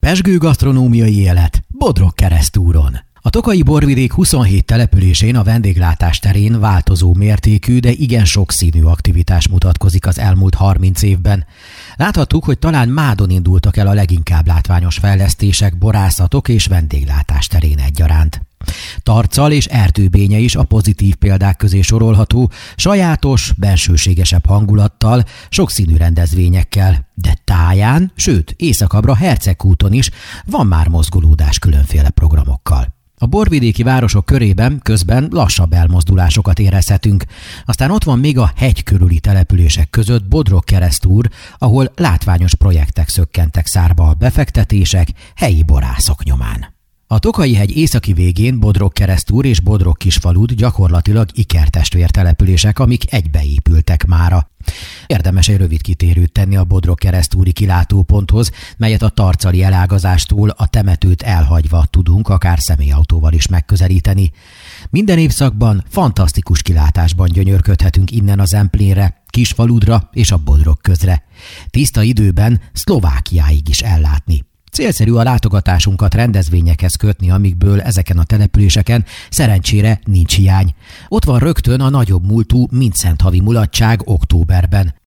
Pezsgő gasztronómiai élet Bodrog-Keresztúron. A Tokaji borvidék 27 településén a vendéglátás terén változó mértékű, de igen sokszínű aktivitás mutatkozik az elmúlt 30 évben. Láthattuk, hogy talán Mádon indultak el a leginkább látványos fejlesztések borászatok és vendéglátás terén egyaránt. Tarcal és Erdőbénye is a pozitív példák közé sorolható, sajátos, bensőségesebb hangulattal, sokszínű rendezvényekkel, de Táján, sőt északabbra Hercegkúton is van már mozgolódás különféle programokkal. A borvidéki városok körében közben lassabb elmozdulásokat érezhetünk. Aztán ott van még a hegy körüli települések között Bodrog-Keresztúr, ahol látványos projektek szökkentek szárba a befektetések helyi borászok nyomán. A Tokaji-hegy északi végén Bodrog-Keresztúr és Bodrog-Kisfaludy gyakorlatilag ikertestvértelepülések, amik egybeépültek mára. Érdemes egy rövid kitérőt tenni a Bodrog-Keresztúri kilátóponthoz, melyet a tarcali elágazástól a temetőt elhagyva tudunk akár személyautóval is megközelíteni. Minden évszakban fantasztikus kilátásban gyönyörködhetünk innen a Zemplénre, Kisfaludra és a Bodrog közre. Tiszta időben Szlovákiáig is ellátni. Célszerű a látogatásunkat rendezvényekhez kötni, amikből ezeken a településeken szerencsére nincs hiány. Ott van rögtön a nagyobb múltú Mindszenthhavi mulatság októberben.